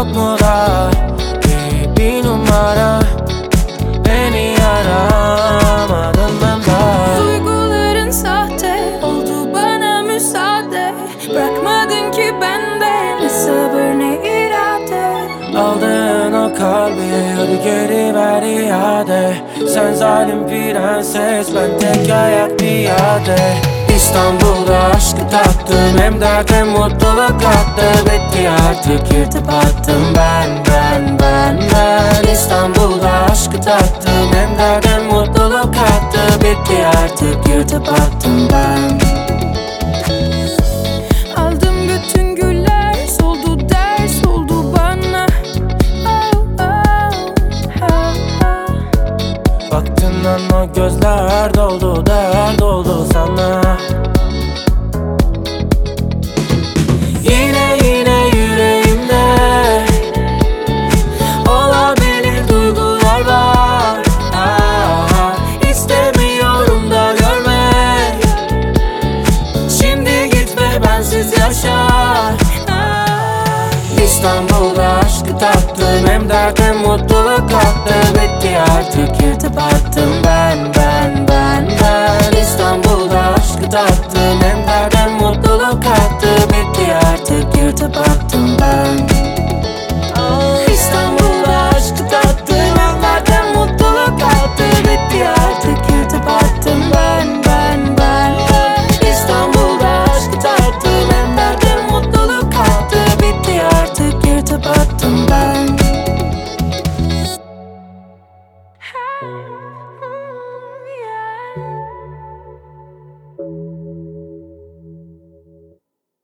yok mu da bir numara? Beni aramadın ben daha. Duyguların sahte oldu, bana müsaade. Bırakmadın ki bende ne sabır ne irade. Aldığın o kalbi hadi geri ver iade. Sen zalim prenses, ben tek ayak piyade. İstanbul'da aşkı tattım, hem dert hem mutluluk kattı. Bitti artık, yırtıp attım ben. İstanbul'da aşkı tattım, hem dert hem mutluluk kattı. Bitti artık, yırtıp attım ben. Aldım bütün güller, soldu ders oldu bana. Baktığından o gözler doldu, dert oldu sana.